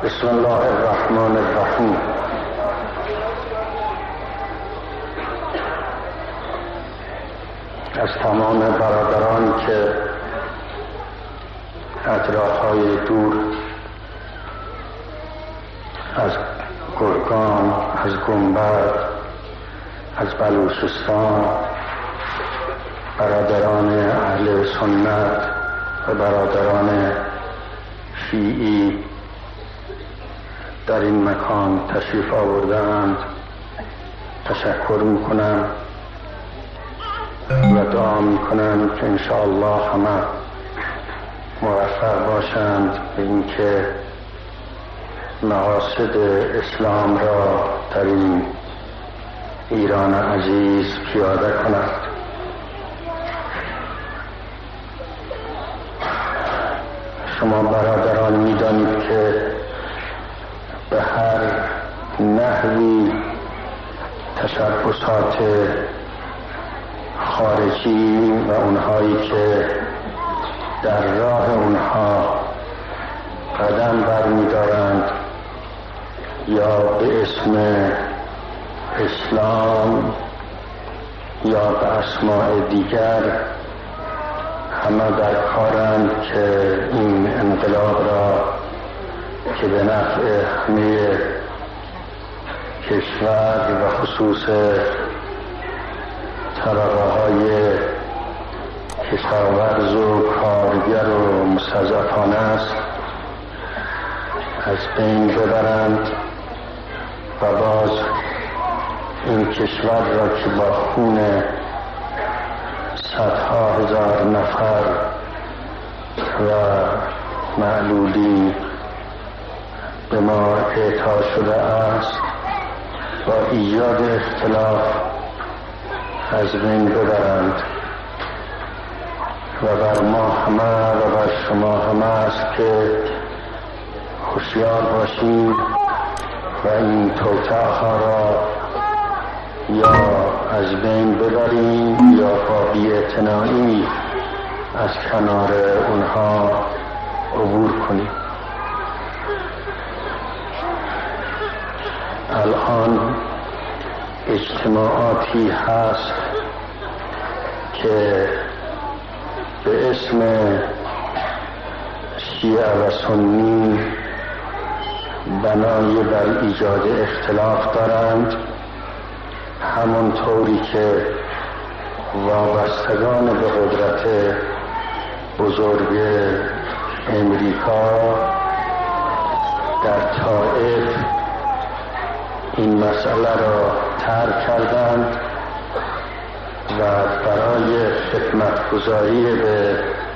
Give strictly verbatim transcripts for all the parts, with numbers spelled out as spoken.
بسم الله الرحمن الرحیم. از تمام برادران که از راه‌های دور، از گرگان، از گنبد، از بلوچستان، برادران اهل سنت و برادران شیعی در این مکان تشریف آوردند تشکر میکنم و دعا میکنم که انشاءالله همه موفق باشند به اینکه مقاصد اسلام را در این ایران عزیز پیاده کنند. شما برادران میدانید که به هر نحوی تشبسات خارجی و اونهایی که در راه اونها قدم برمی‌دارند یا به اسم اسلام یا به اسماء دیگر، همه در کارند که این انقلاب را که به نفع همه کشور و خصوص طبقه های کشاورز و کارگر و مستضعفان است از بین ببرند و باز این کشور را که با خون صدها هزار نفر و معلولی به ما اعطا شده است با ایجاد اختلاف از بین ببرند و بر ما همه و بر شما همه است که هوشیار باشیم و این توطئه‌ها را یا از بین ببریم یا با بی‌اعتنایی از کنار اونها عبور کنیم. الان اجتماعاتی هست که به اسم شیعه و سنی بنای بر ایجاد اختلاف دارند، همونطوری که وابستگان به قدرت بزرگ امریکا در طائف این مسئله را ترک کردند و برای خدمتگزاری به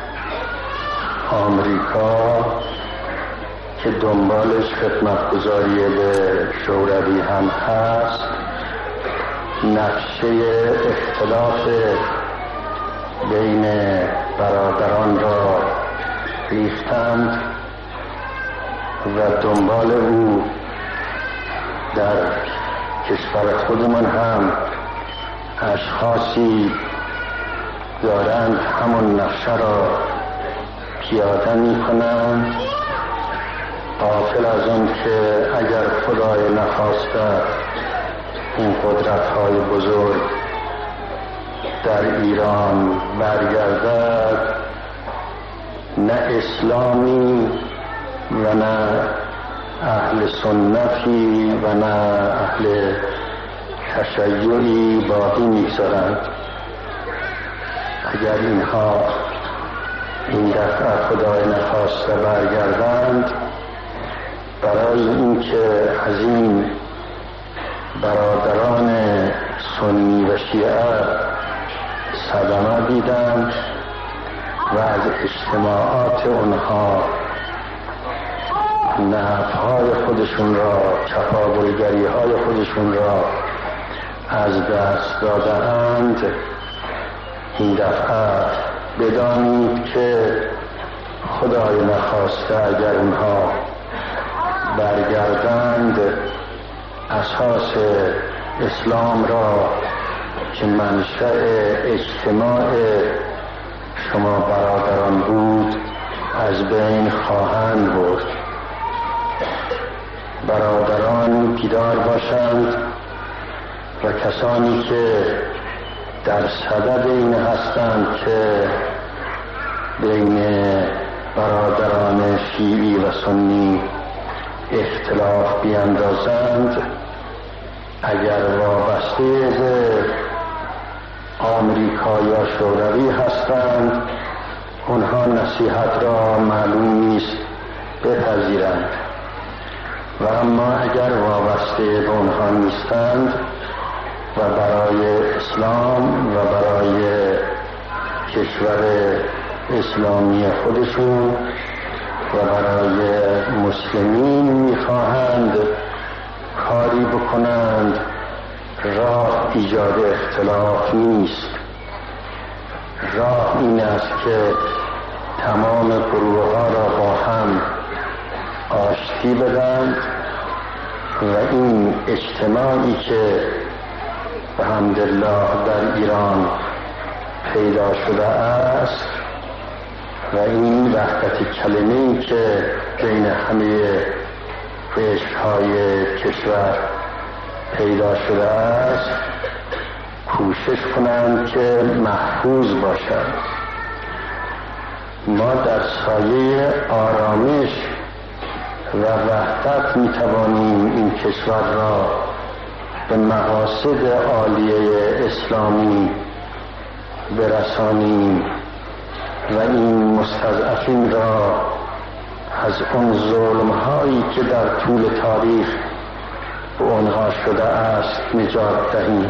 آمریکا که دنبالش خدمتگزاری به شوروی هم هست، نقشه اختلاف بین برادران را ریختند و دنبال او در کشور خودمان هم اشخاصی دارند همون نقشه را پیاده می کنند، غافل از اون که اگر خدای نخواسته این قدرت های بزرگ در ایران برگردد، نه اسلامی و نه اهل سنتی و نه اهل تشیعی باقی میگذارند. اگر اینها این دفعه خدای نخواسته برگردند، برای اینکه از این برادران سنی و شیعه صدمه دیدند و از اجتماعات اونها نهفهای خودشون را، چپاولگری های خودشون را از دست دادند، این دفعه بدانید که خدای نخواسته اگر اونها برگردند، اساس اسلام را که منشأ اجتماع شما برادران بود از بین خواهند برد. برادران بیدار باشند و کسانی که در صدد این هستند که بین برادران شیعی و سنی اختلاف بیندازند، اگر وابسته به آمریکا یا شوروی هستند، اونها نصیحت را معلوم نیست بپذیرند، و اما اگر وابسته به اونها نیستند و برای اسلام و برای کشور اسلامی خودشون و برای مسلمین میخواهند کاری بکنند، راه ایجاد اختلاف نیست. راه این است که تمام گروه ها را با هم آشتی بدند و این اجتماعی که به حمدالله در ایران پیدا شده است و این وحدت کلمه‌ای که بین همه قشرهای کشور پیدا شده است کوشش کنند که محفوظ باشد. ما در سایه آرامش و وحدت می توانیم این کشور را به مقاصد عالیه اسلامی برسانیم و این مستضعفین را از اون ظلم هایی که در طول تاریخ به آنها شده است نجات دهیم.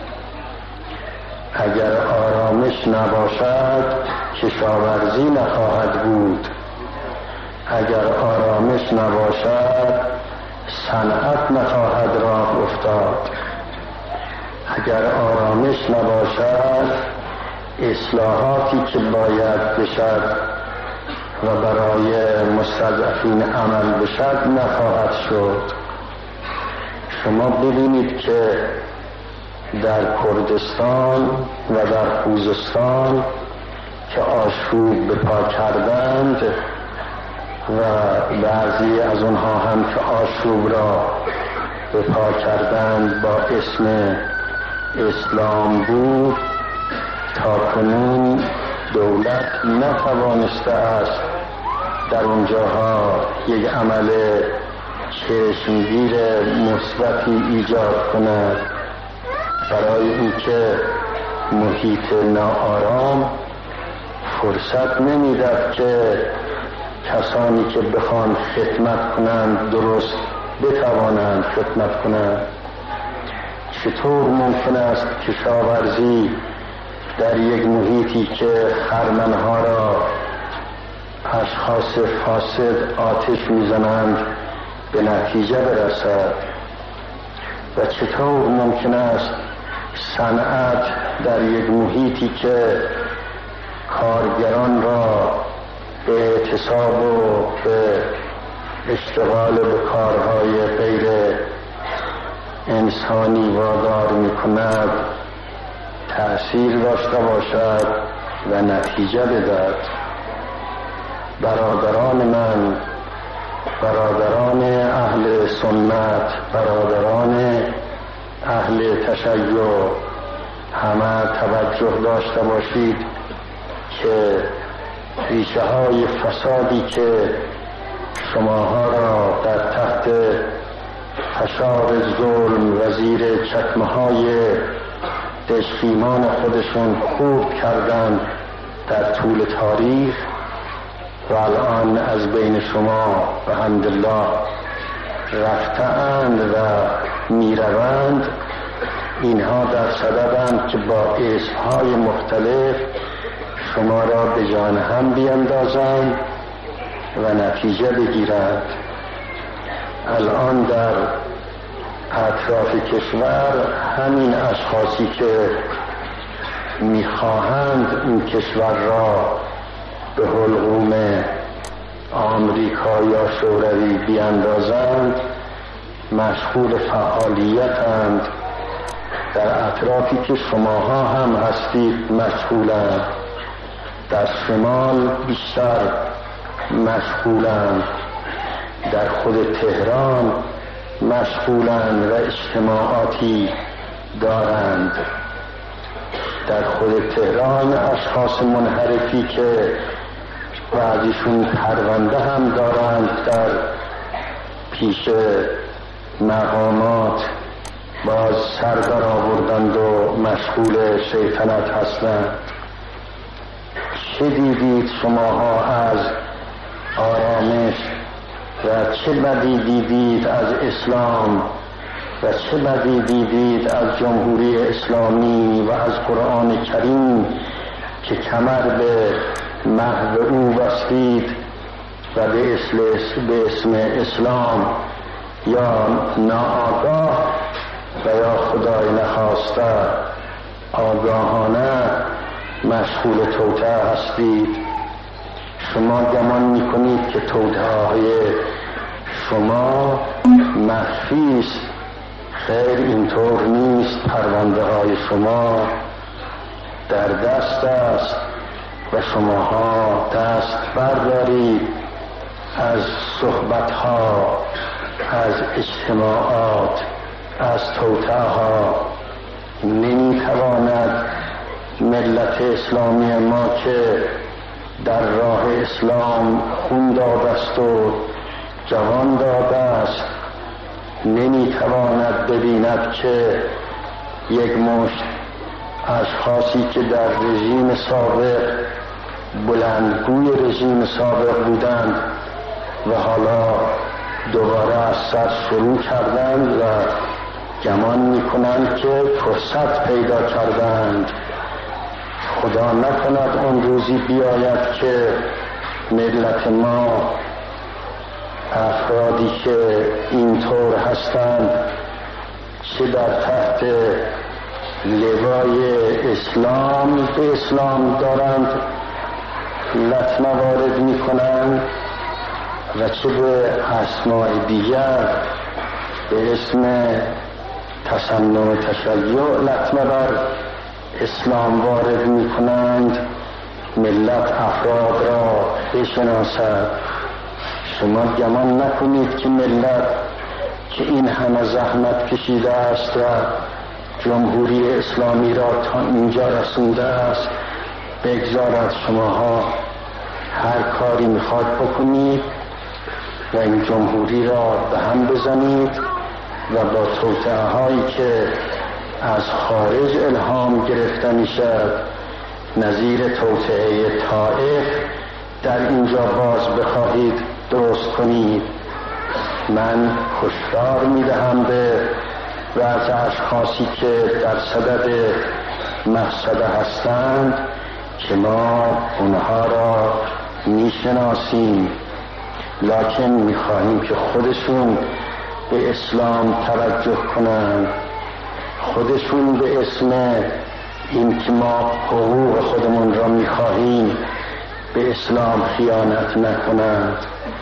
اگر آرامش نباشد کشاورزی نخواهد بود، اگر آرامش نباشد صنعت نخواهد راه افتاد، اگر آرامش نباشد اصلاحاتی که باید بشد و برای مستضعفین عمل بشد نخواهد شد. شما ببینید که در کردستان و در خوزستان که آشوب به پا کردند و بعضی از اونها هم که آشوب را به پا کردند با اسم اسلام بود، تا کنون دولت نتوانسته است در اونجاها یک عمل چشمگیر مثبتی ایجاد کند، برای اینکه محیط ناآرام فرصت نمیدهد که کسانی که بخوان خدمت کنند درست بتوانند خدمت کنند. چطور ممکن است کشاورزی در یک محیطی که خرمنها را اشخاص فاسد آتش میزنند به نتیجه برسد؟ و چطور ممکن است صنعت در یک محیطی که کارگران را به اعتصاب و به اشتغال به کارهای غیر انسانی وادار می کند تأثیر داشته باشد و نتیجه بدهد؟ برادران من، برادران اهل سنت، برادران اهل تشیع، همه توجه داشته باشید که ریشه های فسادی که شماها را در تحت فشار ظلم و زیر چکمه های دشخیمان خودشون خورد کردند در طول تاریخ و الان از بین شما به حمدالله رفتند و میروند. اینها در صددند که با اسمهای مختلف شما را به جان هم بیندازند و نتیجه بگیرند. الان در اطراف کشور همین اشخاصی که میخواهند این کشور را به حلقوم آمریکا یا شوروی بیندازند مشغول فعالیتند. در اطرافی که شماها هم هستید مشغولند، در شمال بیشتر مشغولند، در خود تهران مشغولند و اجتماعاتی دارند. در خود تهران اشخاص منحرفی که بعضیشون پرونده هم دارند در پیش مقامات باز سر در آوردند و مشغول شیطنت هستند. چه دیدید شماها از آرامش و چه بدی دیدید از اسلام و چه بدی دیدید از جمهوری اسلامی و از قرآن کریم که کمر به محو او بستید و به اسم اسلام یا ناآگاه و یا خدای نخواسته آگاهانه مشغول توطئه هستید. شما گمان میکنید که توطئه های شما مخفی است. خیر، اینطور نیست. پرونده های شما در دست است و شماها دست بردارید از صحبت ها، از اجتماعات، از توطئه ها. نمیتواند ملت اسلامی ما که در راه اسلام خون داده است و جوان داده است نمیتواند ببیند که یک مشت اشخاصی که در رژیم سابق بلندگوی رژیم سابق بودند و حالا دوباره از سر شروع کردند و گمان میکنند که فرصت پیدا کردند. خدا نکند اون روزی بیاید که ملت ما افرادی که اینطور هستند چه در تحت لوای اسلام به اسلام دارند لطمه وارد میکنند و چه به اسماء دیگر به اسم تصنع تشیع لطمه بر اسلام وارد میکنند. ملت افراد را بشناسد. شما گمان نکنید که ملت که این همه زحمت کشیده است و جمهوری اسلامی را تا اینجا رسونده است بگذارد شماها هر کاری میخواد بکنید و این جمهوری را به هم بزنید و با توطئه هایی که از خارج الهام گرفته میشد نظیر توطئه طائف در اینجا باز بخواهید درست کنید. من هشدار میدهم به بعض اشخاصی که در صدد مقصد هستند که ما اونها را میشناسیم، لکن میخواهیم که خودشون به اسلام توجه کنند، خودشون به اسم این که ما حقوق خودمون را میخواهیم به اسلام خیانت نکنند.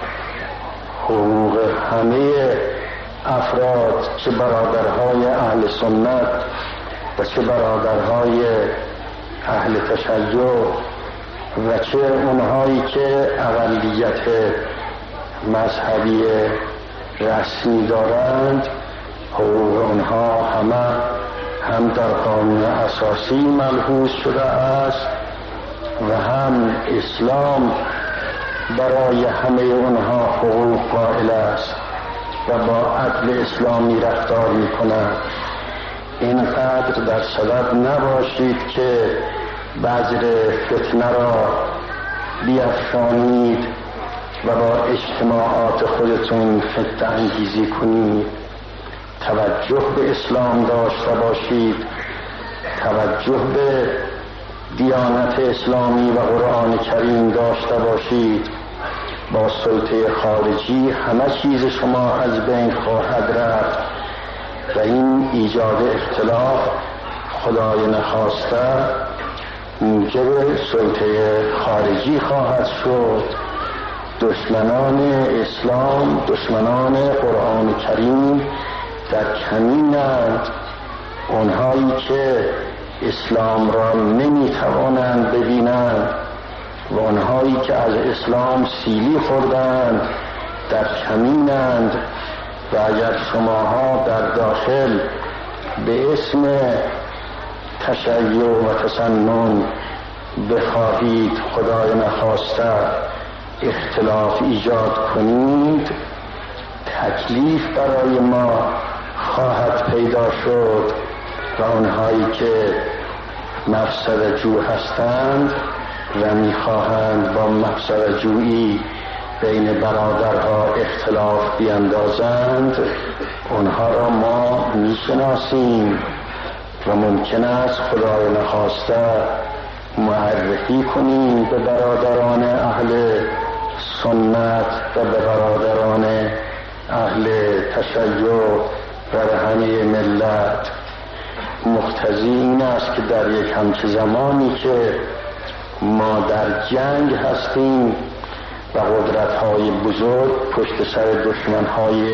حقوق همه افراد، چه برادرهای اهل سنت و چه برادرهای اهل تشیع و چه اونهایی که اقلیت مذهبی رسمی دارند، حقوق اونها همه هم در قانون اساسی ملحوظ شده است و هم اسلام برای همه اونها حقوق قائل است و با عدل اسلامی رفتار می کند. اینقدر در صدد نباشید که بذر فتنه را بیفشانید و با اجتماعات خودتون فتنه انگیزی کنید. توجه به اسلام داشته باشید، توجه به دیانت اسلامی و قرآن کریم داشته باشید. با سلطه خارجی همه چیز شما از بین خواهد رفت و این ایجاد اختلاف خدای نخواسته موجب سلطه خارجی خواهد شد. دشمنان اسلام، دشمنان قرآن کریم در کمینند. اونهایی که اسلام را نمیتوانند ببینند و آنهایی که از اسلام سیلی خوردند در کمینند و اگر شماها در داخل به اسم تشیع و تسنن بخواهید خدای نخواسته اختلاف ایجاد کنید، تکلیف برای ما خواهد پیدا شد و اونهایی که مفسد جو هستند و میخواهند با مفسد جویی بین برادرها اختلاف بیندازند، اونها را ما میشناسیم و ممکن است خدای نخواسته معرفی کنیم به برادران اهل سنت و به برادران اهل تشیع و همه ملت. مقتضی این است که در یک همچه زمانی که ما در جنگ هستیم و قدرت‌های بزرگ پشت سر دشمن‌های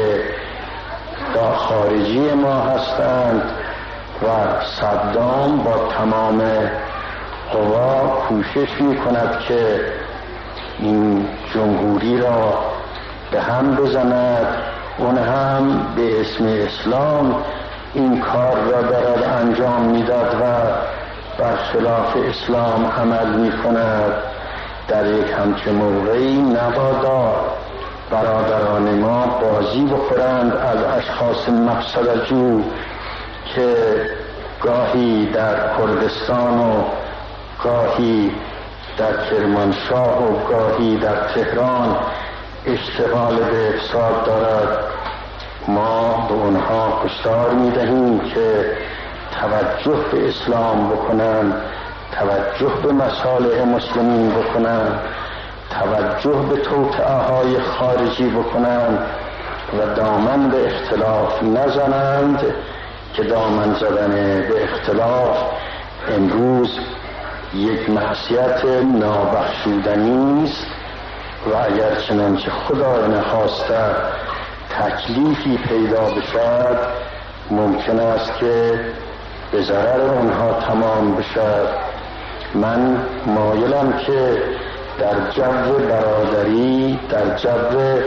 خارجی ما هستند و صدام با تمام قوا کوشش می‌کند که این جمهوری را به هم بزند، اون هم به اسم اسلام این کار را دارد انجام میداد و بر خلاف اسلام عمل می‌کند. در یک همچه موقعی نبادا برادران ما بازی بخورند از اشخاص مفسدجو که گاهی در کردستان و گاهی در کرمانشاه و گاهی در تهران اشتغال به افساد دارد. ما به اونها هشدار میدهیم که توجه به اسلام بکنند، توجه به مصالح مسلمین بکنند، توجه به توطئه‌های خارجی بکنند و دامن به اختلاف نزنند که دامن زدن به اختلاف امروز یک معصیت نابخشودنی است و اگر چنانچه خدای نخواسته تکلیفی پیدا بشد ممکن است که به ضرر اونها تمام بشد. من مایلم که در جو برادری، در جو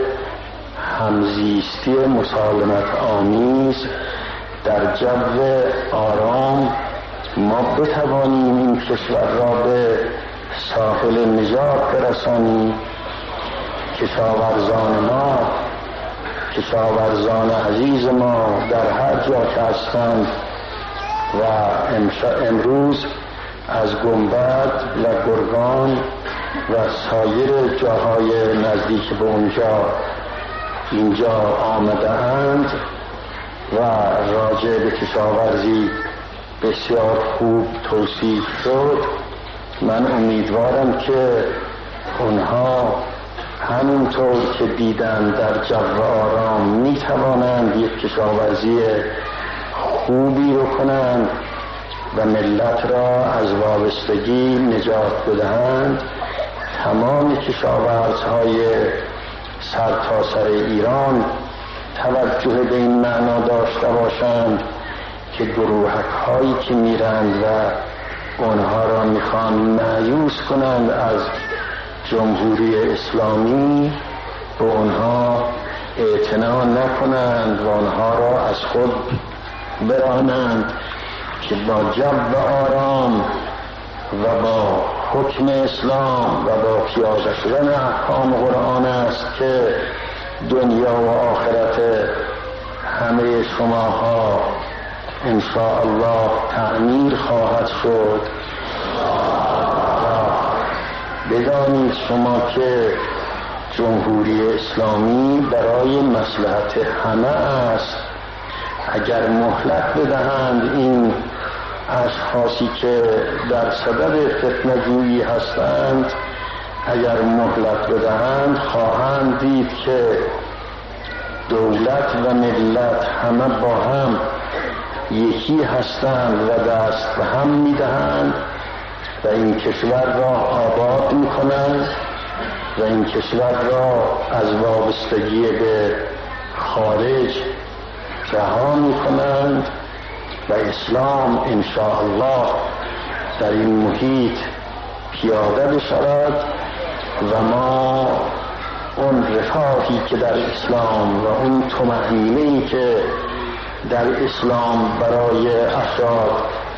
همزیستی مسالمت آمیز، در جو آرام ما بتوانیم این کشور را به ساحل نجات برسانیم. کشاورزان ما، کشاورزان عزیز ما در هر جا که هستند و امروز از گنبد و گرگان و سایر جاهای نزدیک به اونجا اینجا آمده اند و راجع به کشاورزی بسیار خوب توصیف شد. من امیدوارم که اونها همونطور که دیدن در جو آرام می توانند یک کشاورزی خوبی رو کنند و ملت را از وابستگی نجات بدهند. تمام کشاورزهای سرتاسر ایران توجه به این معنا داشته باشند که گروهک هایی که میرند و اونها را میخوان مایوس کنند از جمهوری اسلامی به اونها اعتنا نکنند و اونها را از خود برانند که با جو آرام و با حکم اسلام و با پیاده شدن احکام قرآن است که دنیا و آخرت همه شماها انشاء الله تعمیر خواهد شد. بدانید شما که جمهوری اسلامی برای مصلحت همه است. اگر مهلت بدهند این اشخاصی که در صدد فتنه جویی هستند، اگر مهلت بدهند خواهند دید که دولت و ملت همه با هم یکی هستند و دست به هم میدهند و این کشور را آباد میکنند و این کشور را از وابستگی به خارج رها میکنند و اسلام انشاء الله در این محیط پیاده بشود و ما اون رفاهی که در اسلام و اون طمأنینه‌ای که در اسلام برای افراد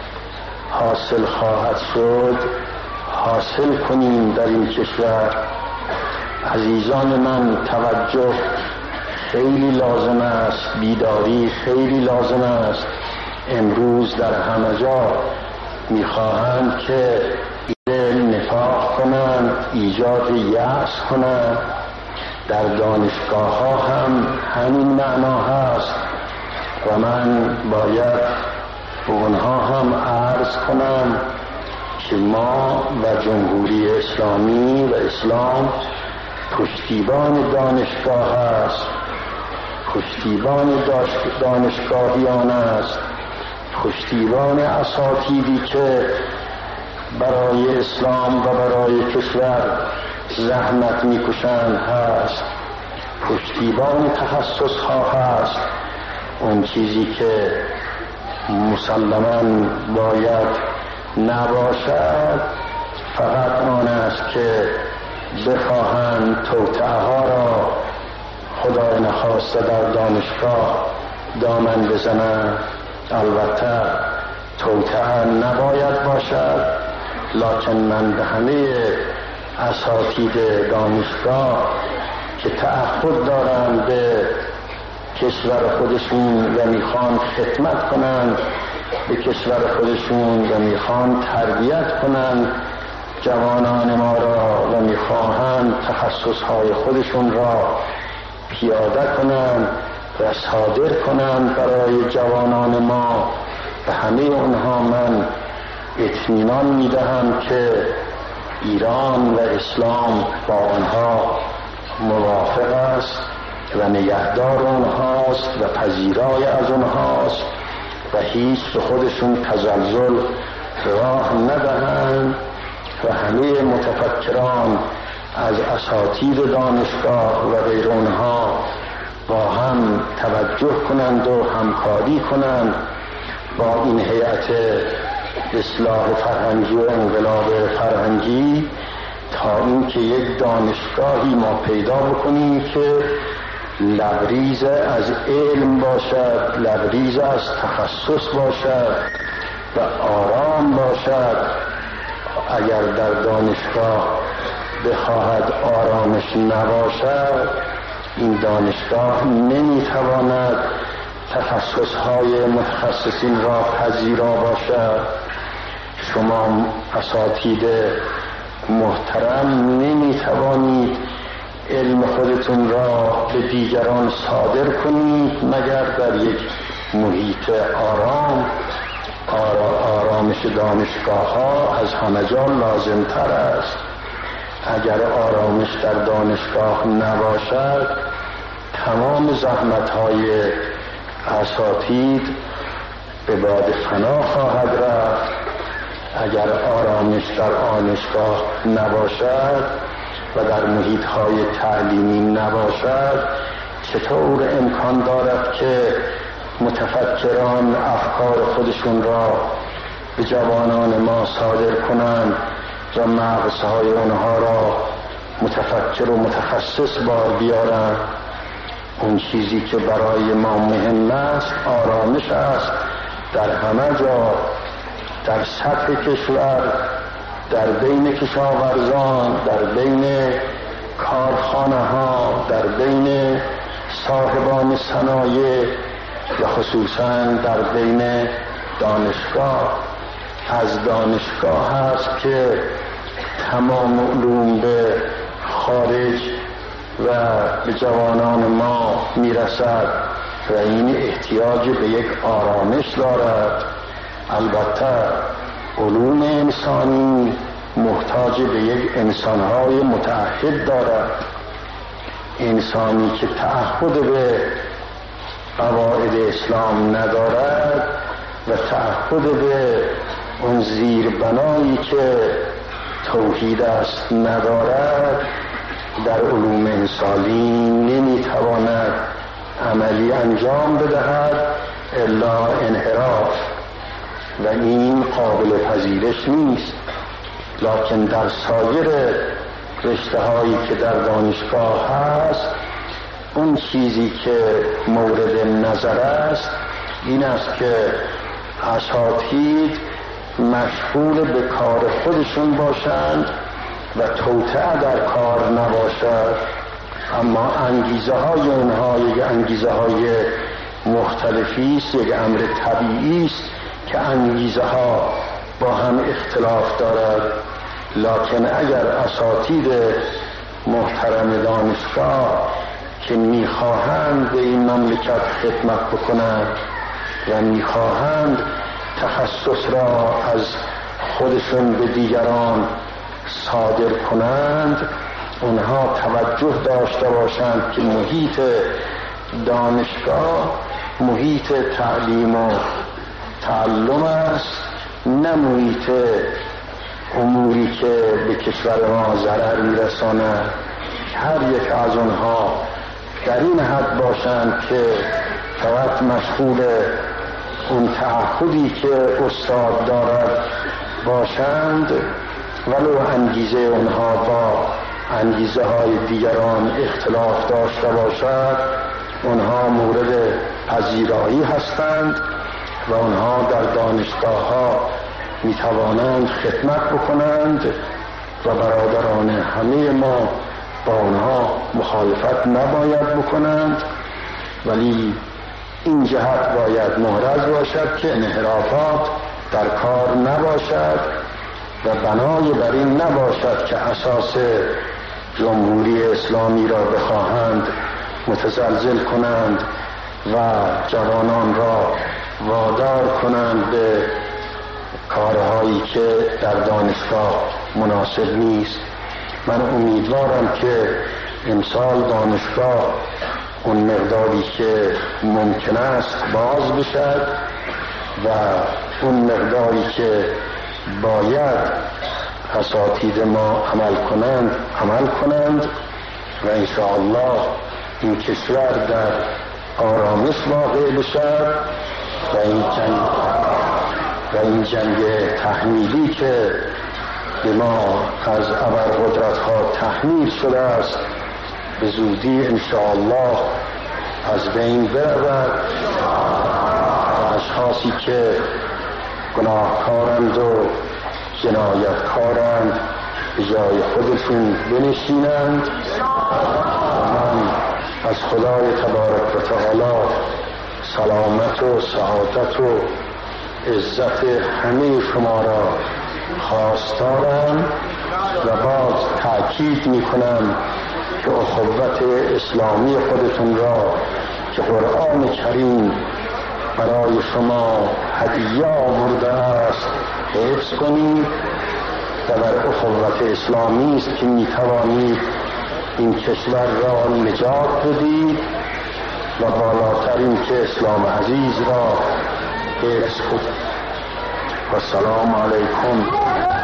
حاصل خواهد شد حاصل کنیم در این کشور. عزیزان من، توجه خیلی لازم است، بیداری خیلی لازم است. امروز در همه جا میخواهند که نفاق کنند، ایجاد یأس کنند. در دانشگاه ها هم همین معنا هست و من باید به اونها هم عرض کنم که ما و جمهوری اسلامی و اسلام پشتیبان دانشگاه است، پشتیبان دانشگاهیان است، پشتیبان اساتیدی که برای اسلام و برای کشور زحمت میکشند هست، پشتیبان تخصص ها هست. اون چیزی که مسلماً باید نباشد فقط آن است که بخواهند توطئه ها را خدای نخواسته در دانشگاه دامن بزنند. البته توطئه نباید باشد، لکن من به همه اساتید دانشگاه که تعهد دارند به کشور خودشون و میخوان خدمت کنند به کشور خودشون و میخوان تربیت کنند جوانان ما را و میخواهند تخصصهای خودشون را پیاده کنند و صادر کنند برای جوانان ما. به همه اونها من اطمینان میدهم که ایران و اسلام با آنها موافق است و نگهدار اونهاست و پذیرای از اونهاست و هیچ به خودشون تزلزل راه ندهند و همه متفکران از اساتید دانشگاه و غیر اونها با هم توجه کنند و همکاری کنند با این هیئت اصلاح فرهنگی و انقلاب فرهنگی تا اینکه یک دانشگاهی ما پیدا بکنیم که لبریز از علم باشد، لبریز از تخصص باشد و آرام باشد. اگر در دانشگاه بخواهد آرامش نباشد این دانشگاه نمیتواند تخصصهای متخصصین را پذیرا باشد. شما اساتید محترم نمیتوانید علم خودتون را به دیگران صادر کنید مگر در یک محیط آرام. آرامش دانشگاه ها از همه جا لازم تر است. اگر آرامش در دانشگاه نباشد تمام زحمت های اساتید به باد فنا خواهد رفت. اگر آرامش در دانشگاه نباشد و در محیط های تعلیمی نباشد چطور امکان دارد که متفکران افکار خودشون را به جوانان ما صادر کنند و مغزهای اونها را متفکر و متخصص بار بیارند؟ اون چیزی که برای ما مهم است آرامش است در همه جا، در سطح کشور، در بین کشاورزان، در بین کارخانه ها، در بین صاحبان صنایع و خصوصا در بین دانشگاه. از دانشگاه هست که تمام علوم به خارج و به جوانان ما میرسد و این احتیاج به یک آرامش دارد. البته علوم انسانی محتاج به یک انسانهای متعهد دارد. انسانی که تعهد به قواعد اسلام ندارد و تعهد به اون زیربنایی که توحید است ندارد در علوم انسانی نمیتواند عملی انجام بدهد الا انحراف و این قابل پذیرش نیست. لکن در سایر رشته هایی که در دانشگاه هست، اون چیزی که مورد نظر است این است که اساتید مشغول به کار خودشون باشند و توطئه در کار نباشد، اما انگیزه های اونها یک انگیزه های مختلفی است، یک امر طبیعی است که انگیزه ها با هم اختلاف دارد. لکن اگر اساتید محترم دانشگاه که میخواهند به این مملکت خدمت بکنند و میخواهند تخصص را از خودشون به دیگران صادر کنند، اونها توجه داشته باشند که محیط دانشگاه محیط تعلیم و تعلم است، نه محیط اموری که به کشور ما ضرر میرساند. هر یک از اونها در این حد باشند که فقط مشغول اون تعهدی که استاد دارد باشند، ولو انگیزه اونها با انگیزه های دیگران اختلاف داشته باشد، اونها مورد پذیرایی هستند و اونها در دانشگاه ها می توانند خدمت بکنند و برادران همه ما با اونها مخالفت نباید بکنند، ولی این جهت باید محرز باشد که انحرافات در کار نباشد و بنای بر این نباشد که اساس جمهوری اسلامی را بخواهند متزلزل کنند و جوانان را وادار کنند به کارهایی که در دانشگاه مناسب نیست. من امیدوارم که امسال دانشگاه اون مقداری که ممکن است باز بشد و اون مقداری که باید اساتید ما عمل کنند عمل کنند و انشاءالله این کشور در آرامش واقع بشد و این جنگ و این جنگ تحمیلی که به ما از ابرقدرت ها تحمیل شده است به زودی انشاءالله از بین برود و اشخاصی که گناهکارند و جنایتکارند به جای خودشون بنشینند. من از خدای تبارک و تعالی سلامت و سعادت و عزت همه شما را خواستارم و باز تأکید میکنم که اخوت اسلامی خودتون را که قرآن کریم برای شما هدیه آورده است حفظ کنید و در اخوت اسلامی است که میتوانید این کشور را نجات بدید و بالاتر این که اسلام عزیز را حفظ کنید. و السلام علیکم.